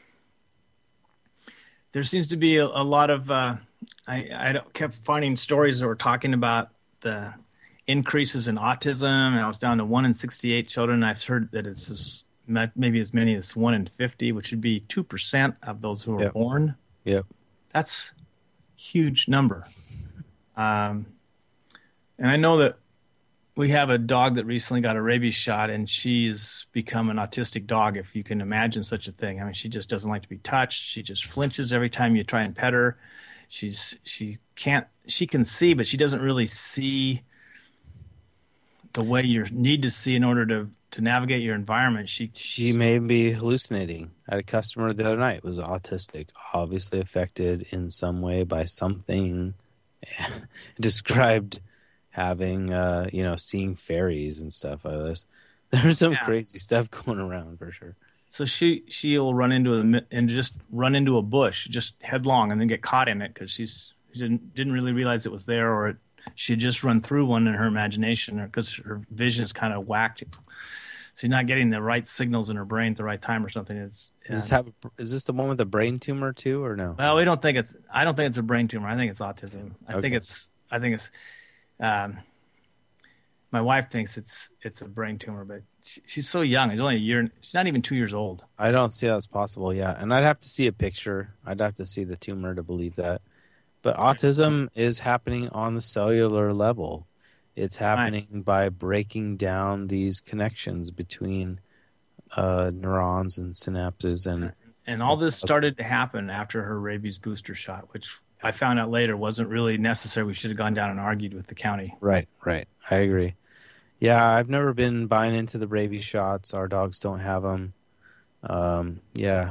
there seems to be a, a lot of uh, I, I don't- kept finding stories that were talking about the increases in autism, and I was down to one in sixty-eight children. I've heard that it's as, maybe as many as one in fifty, which would be two percent of those who are Yep. born. Yep. That's a huge number. Um, and I know that we have a dog that recently got a rabies shot, and she's become an autistic dog, if you can imagine such a thing. I mean, she just doesn't like to be touched. She just flinches every time you try and pet her. She's she can't she can see, but she doesn't really see the way you need to see in order to to navigate your environment. She She may be hallucinating. I had a customer the other night was autistic, obviously affected in some way by something. Described having, uh, you know, seeing fairies and stuff. Uh, there's, there's some Yeah. crazy stuff going around for sure. So she she'll run into a and just run into a bush, just headlong, and then get caught in it because she's she didn't didn't really realize it was there, or it, she'd just run through one in her imagination, or because her vision is kind of whacked. So she's not getting the right signals in her brain at the right time, or something. It's Does this yeah. have? Is this the one with the brain tumor too, or no? Well, we don't think it's. I don't think it's a brain tumor. I think it's autism. I Okay. think it's. I think it's. Um, my wife thinks it's it's a brain tumor, but she, she's so young. She's only a year. She's not even two years old. I don't see how it's possible. Yeah, and I'd have to see a picture. I'd have to see the tumor to believe that. But autism is happening on the cellular level. It's happening right. by breaking down these connections between uh, neurons and synapses. And and all this started to happen after her rabies booster shot, which I found out later wasn't really necessary. We should have gone down and argued with the county. Right, right. I agree. Yeah, I've never been buying into the rabies shots. Our dogs don't have them. Um, yeah.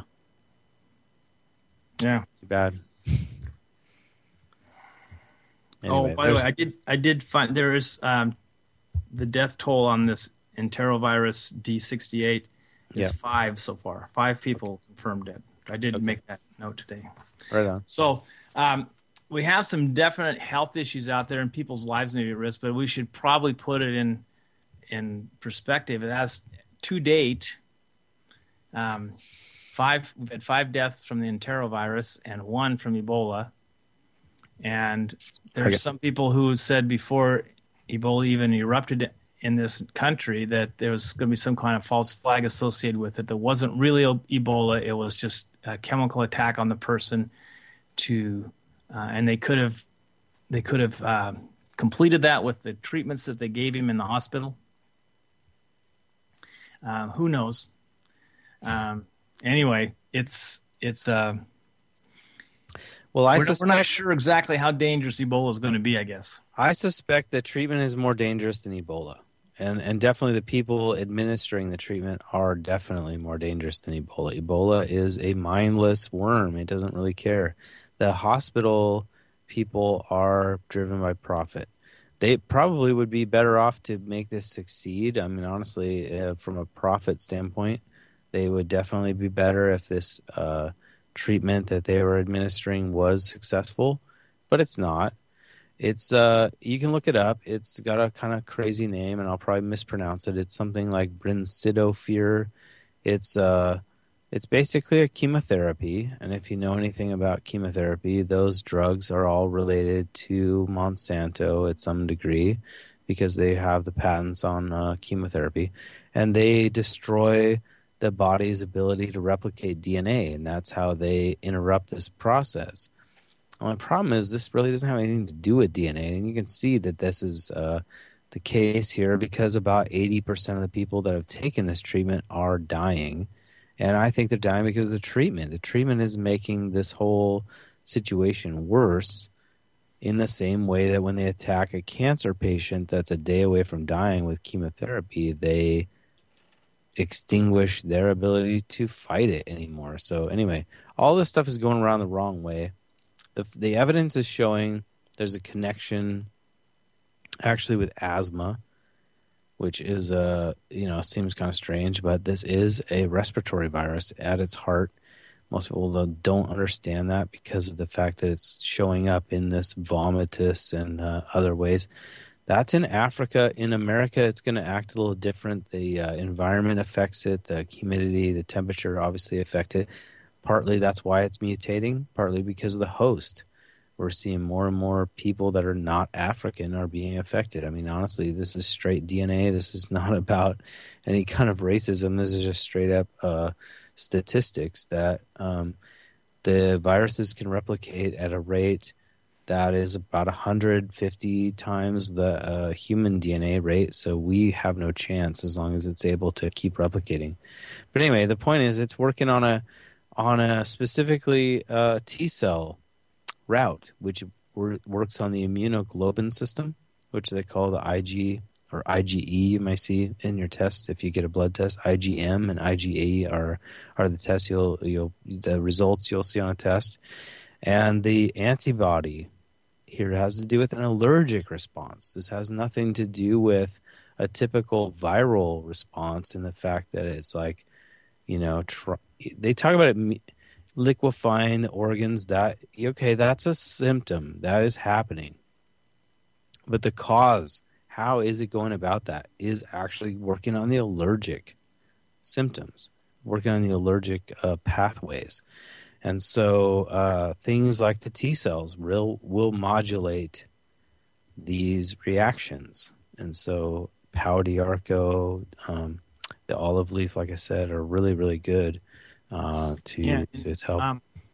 Yeah. Too bad. Anyway, oh, by the way, I did I did find there is um, the death toll on this enterovirus D sixty-eight is yeah. five so far. Five people okay. confirmed dead. I did okay. make that note today. Right on. So um, we have some definite health issues out there, and people's lives may be at risk, but we should probably put it in in perspective. It has to date um, five. We've had five deaths from the enterovirus and one from Ebola. And there's some people who said before Ebola even erupted in this country that there was going to be some kind of false flag associated with it. That wasn't really Ebola. It was just a chemical attack on the person to, uh, and they could have, they could have uh, completed that with the treatments that they gave him in the hospital. Um, who knows? Um, anyway, it's, it's, uh, Well, I we're, suspect, we're not sure exactly how dangerous Ebola is going to be, I guess. I suspect that treatment is more dangerous than Ebola. And and definitely the people administering the treatment are definitely more dangerous than Ebola. Ebola is a mindless worm. It doesn't really care. The hospital people are driven by profit. They probably would be better off to make this succeed. I mean, honestly, uh, from a profit standpoint, they would definitely be better if this uh, treatment that they were administering was successful, but it's not. It's uh, you can look it up. It's got a kind of crazy name, and I'll probably mispronounce it. It's something like brincidofovir. It's uh, it's basically a chemotherapy, and if you know anything about chemotherapy, those drugs are all related to Monsanto at some degree because they have the patents on uh, chemotherapy, and they destroy the body's ability to replicate D N A, and that's how they interrupt this process. My problem is this really doesn't have anything to do with D N A, and you can see that this is uh, the case here because about eighty percent of the people that have taken this treatment are dying, and I think they're dying because of the treatment. The treatment is making this whole situation worse in the same way that when they attack a cancer patient that's a day away from dying with chemotherapy, they extinguish their ability to fight it anymore. So anyway, all this stuff is going around the wrong way. The, the evidence is showing there's a connection actually with asthma, which is, uh, you know, seems kind of strange, but this is a respiratory virus at its heart. Most people don't understand that because of the fact that it's showing up in this vomitus and uh, other ways. That's in Africa. In America, it's going to act a little different. The uh, environment affects it. The humidity, the temperature obviously affect it. Partly that's why it's mutating, partly because of the host. We're seeing more and more people that are not African are being affected. I mean, honestly, this is straight D N A. This is not about any kind of racism. This is just straight up uh, statistics that um, the viruses can replicate at a rate that is about one hundred fifty times the uh, human D N A rate. So we have no chance as long as it's able to keep replicating. But anyway, the point is it's working on a on a specifically uh, T cell route, which wor- works on the immunoglobulin system, which they call the I G or I G E. You may see in your test if you get a blood test. I G M and I G E are are the tests you'll you'll the results you'll see on a test. And the antibody here has to do with an allergic response. This has nothing to do with a typical viral response in the fact that it's like, you know, tr- they talk about it liquefying the organs. That okay, that's a symptom that is happening. But the cause, how is it going about that, is actually working on the allergic symptoms, working on the allergic uh, pathways. And so uh, things like the T cells will, will modulate these reactions. And so Pau d'Arco, um, the olive leaf, like I said, are really, really good uh, to, yeah, to help. Um,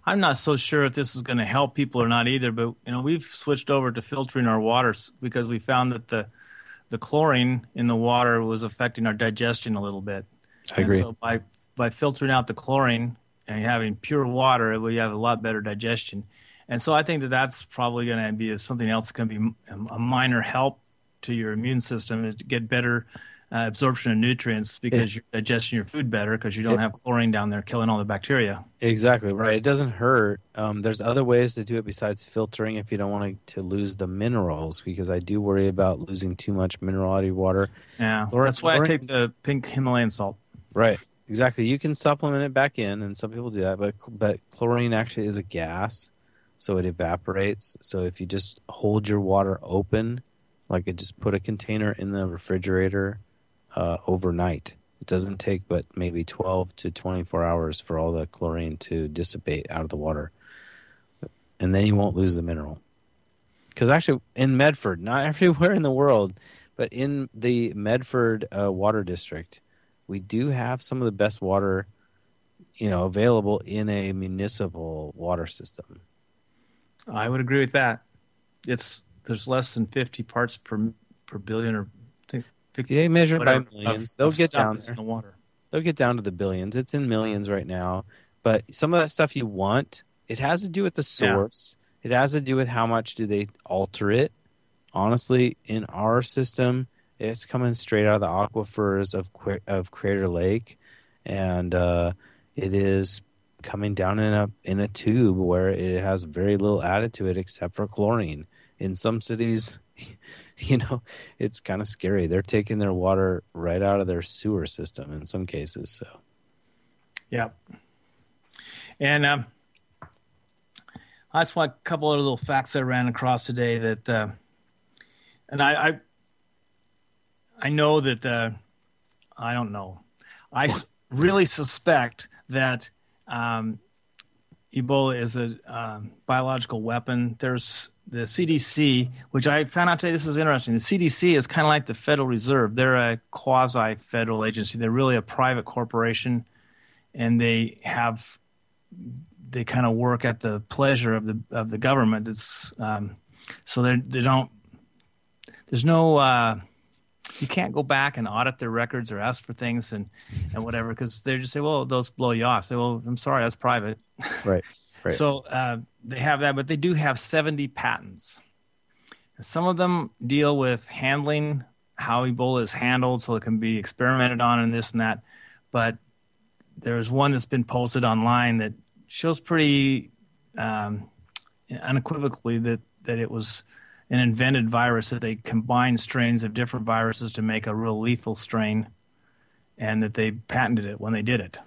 I'm not so sure if this is going to help people or not either. But you know, we've switched over to filtering our waters because we found that the the chlorine in the water was affecting our digestion a little bit. I agree. And so by by filtering out the chlorine and having pure water, we have a lot better digestion. And so I think that that's probably going to be something else that can be a minor help to your immune system is to get better uh, absorption of nutrients because it, you're digesting your food better because you don't it, have chlorine down there killing all the bacteria. Exactly right. It doesn't hurt. Um, there's other ways to do it besides filtering if you don't want to, to lose the minerals, because I do worry about losing too much mineral out of your water. Yeah, chlorine, that's why chlorine, I take the pink Himalayan salt. Right. Exactly. You can supplement it back in, and some people do that, but but chlorine actually is a gas, so it evaporates. So if you just hold your water open, like it just put a container in the refrigerator uh, overnight, it doesn't take but maybe twelve to twenty-four hours for all the chlorine to dissipate out of the water, and then you won't lose the mineral. Because actually, in Medford, not everywhere in the world, but in the Medford uh, Water District, we do have some of the best water, you know, available in a municipal water system. I would agree with that. It's there's less than fifty parts per per billion, or I think fifty, they measure by whatever, millions. Of, They'll of get stuff down that's there. in the water. They'll get down to the billions. It's in millions right now. But some of that stuff you want, it has to do with the source. Yeah. It has to do with how much do they alter it. Honestly, in our system, it's coming straight out of the aquifers of of Crater Lake, and uh, it is coming down in a in a tube where it has very little added to it except for chlorine. In some cities, you know, it's kind of scary. They're taking their water right out of their sewer system in some cases. So, yeah, and um, I just want a couple of little facts I ran across today that, uh, and I. I I know that, uh, I don't know. I s- really suspect that um, Ebola is a um, biological weapon. There's the C D C, which I found out today, this is interesting. The C D C is kind of like the Federal Reserve. They're a quasi-federal agency. They're really a private corporation, and they have, they kind of work at the pleasure of the of the government. It's um, so they they don't, there's no, uh, you can't go back and audit their records or ask for things and, and whatever, because they just say, well, those blow you off. Say, well, I'm sorry, that's private. right, right. So uh, they have that, but they do have seventy patents. And some of them deal with handling, how Ebola is handled, so it can be experimented on and this and that. But there's one that's been posted online that shows pretty um, unequivocally that, that it was an invented virus, that they combined strains of different viruses to make a real lethal strain, and that they patented it when they did it.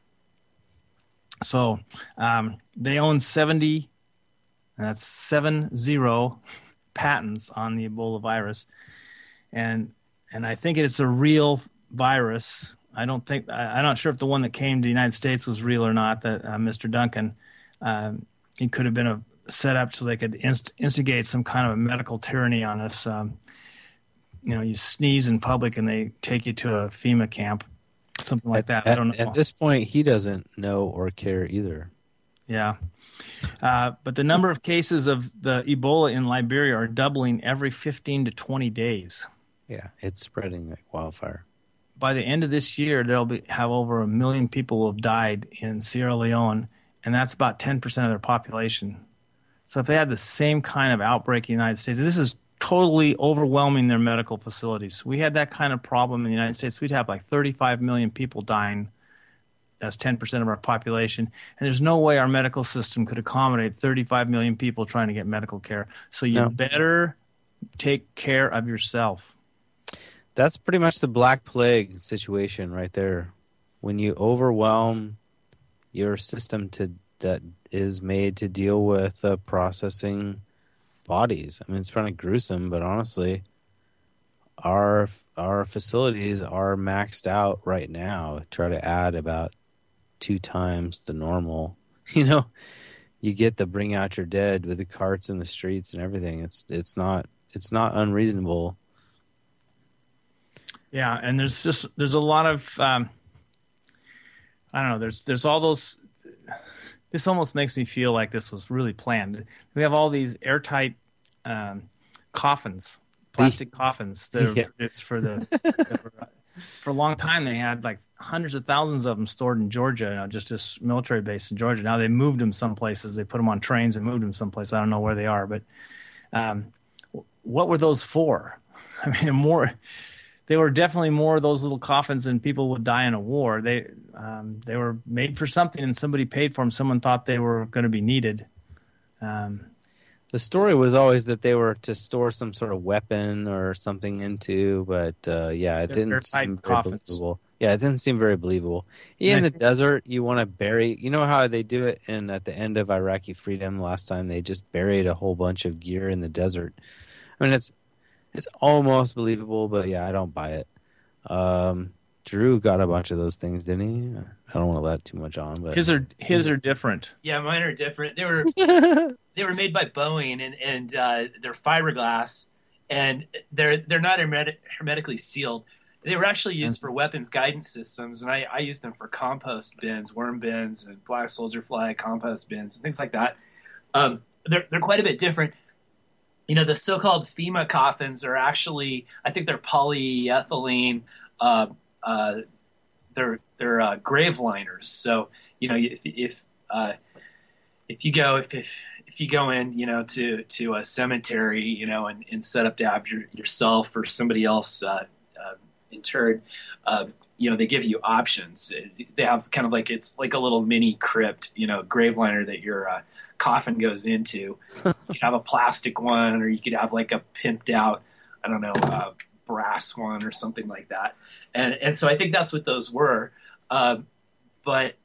So um, they own seventy, and that's seven zero patents on the Ebola virus, and and I think it's a real virus. I don't think I, I'm not sure if the one that came to the United States was real or not. That uh, Mister Duncan, um, he could have been a set up so they could inst- instigate some kind of a medical tyranny on us. Um, you know, you sneeze in public and they take you to a FEMA camp, something like that. At, I don't know. At this point, he doesn't know or care either. Yeah. Uh, but the number of cases of the Ebola in Liberia are doubling every fifteen to twenty days. Yeah, it's spreading like wildfire. By the end of this year, there'll be have over a million people who have died in Sierra Leone, and that's about ten percent of their population. So if they had the same kind of outbreak in the United States, this is totally overwhelming their medical facilities. We had that kind of problem in the United States, we'd have like thirty-five million people dying. That's ten percent of our population. And there's no way our medical system could accommodate thirty-five million people trying to get medical care. So you No. better take care of yourself. That's pretty much the Black Plague situation right there. When you overwhelm your system to that is made to deal with uh, processing bodies. I mean, it's kind of gruesome, but honestly, our our facilities are maxed out right now. Try to add about two times the normal. You know, you get the bring out your dead with the carts in the streets and everything. It's it's not it's not unreasonable. Yeah, and there's just there's a lot of um, I don't know. There's there's all those this almost makes me feel like this was really planned. We have all these airtight um, coffins, plastic coffins that are Yeah. produced for the. that were, uh, for a long time, they had like hundreds of thousands of them stored in Georgia, you know, just this military base in Georgia. Now they moved them some places. They put them on trains and moved them someplace. I don't know where they are, but um, what were those for? I mean, more. They were definitely more of those little coffins than people would die in a war. They um, they were made for something, and somebody paid for them. Someone thought they were going to be needed. Um, The story was always that they were to store some sort of weapon or something into, but uh, yeah, it They're didn't airtight seem very coffins. believable. Yeah, it didn't seem very believable. Yeah, in And I the think- desert, you want to bury. You know how they do it in at the end of Iraqi freedom last time? They just buried a whole bunch of gear in the desert. I mean, it's it's almost believable, but yeah, I don't buy it. Um, Drew got a bunch of those things, didn't he? I don't want to let too much on, but his are his are different. Yeah, mine are different. They were they were made by Boeing, and and uh, they're fiberglass, and they're they're not hermeti- hermetically sealed. They were actually used for weapons guidance systems, and I, I use them for compost bins, worm bins, and black soldier flag compost bins, and things like that. Um, they're they're quite a bit different. You know, the so-called FEMA coffins are actually, I think they're polyethylene. Uh, uh, they're they're uh, grave liners. So you know, if if uh, if you go if, if if you go in, you know, to to a cemetery, you know, and, and set up to have your, yourself or somebody else uh, uh, interred, uh, you know, they give you options. They have kind of like it's like a little mini crypt, you know, grave liner that your uh, coffin goes into. You could have a plastic one, or you could have like a pimped out, I don't know, uh, brass one or something like that. And and so I think that's what those were. Uh, but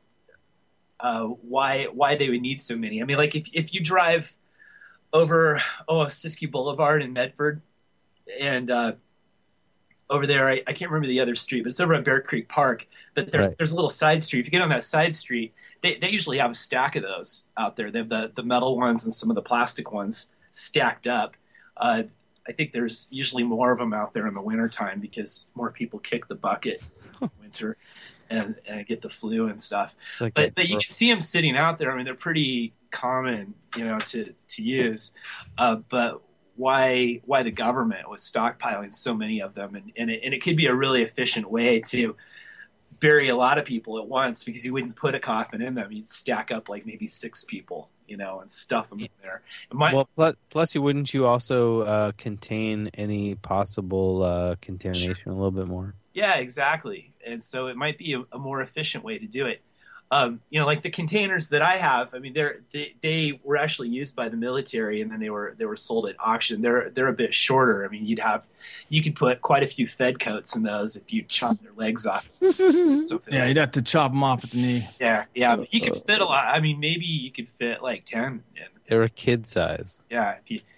uh, why why they would need so many? I mean, like if if you drive over oh Siskiyou Boulevard in Medford, and uh, over there, I, I can't remember the other street, but it's over at Bear Creek Park. But there's Right. there's a little side street. If you get on that side street, they, they usually have a stack of those out there. They have the, the metal ones and some of the plastic ones stacked up. Uh, I think there's usually more of them out there in the wintertime because more people kick the bucket in winter and, and get the flu and stuff. it's like But a- but you can see them sitting out there. I mean, they're pretty common, you know, to to use. Uh, but why why the government was stockpiling so many of them, and and it, and it could be a really efficient way to bury a lot of people at once, because you wouldn't put a coffin in them. You'd stack up like maybe six people, you know, and stuff them in there. And my, well, plus, plus, you wouldn't you also uh, contain any possible uh, contamination a little bit more? Yeah, exactly. And so it might be a, a more efficient way to do it. Um, you know, like the containers that I have, I mean, they're, they they were actually used by the military, and then they were they were sold at auction. They're they're a bit shorter. I mean, you'd have you could put quite a few Fed coats in those if you chop their legs off. Something Yeah, like- you'd have to chop them off at the knee. yeah, yeah. But you could fit a lot. I mean, maybe you could fit like ten. In. They were kid size. Yeah, if you.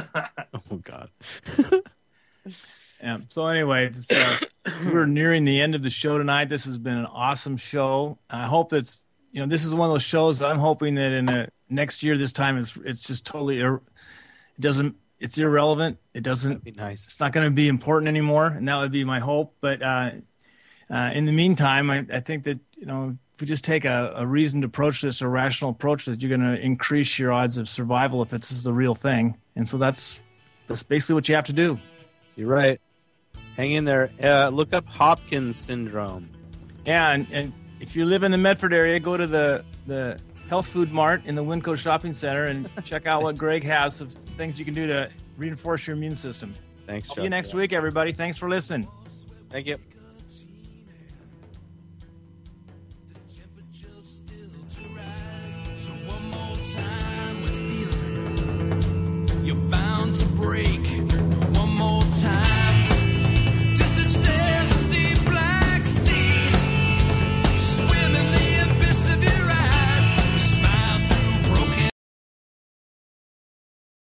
Oh God. Yeah. So anyway, it's, uh, we're nearing the end of the show tonight. This has been an awesome show. I hope that's you know this is one of those shows that I'm hoping that in the next year this time it's it's just totally ir- it doesn't it's irrelevant. It doesn't. That'd be nice. It's not going to be important anymore, and that would be my hope. But uh, uh, in the meantime, I, I think that you know if we just take a, a reasoned approach to this, a rational approach, that you're going to increase your odds of survival if it's the real thing. And so that's that's basically what you have to do. You're right. Hang in there. Uh, look up Hopkins syndrome. Yeah, and, and if you live in the Medford area, go to the the Health Food Mart in the Winco Shopping Center and check out what Greg has of things you can do to reinforce your immune system. Thanks. See you next week, everybody. Thanks for listening. Thank you. Temperature's still to rise. So one more time.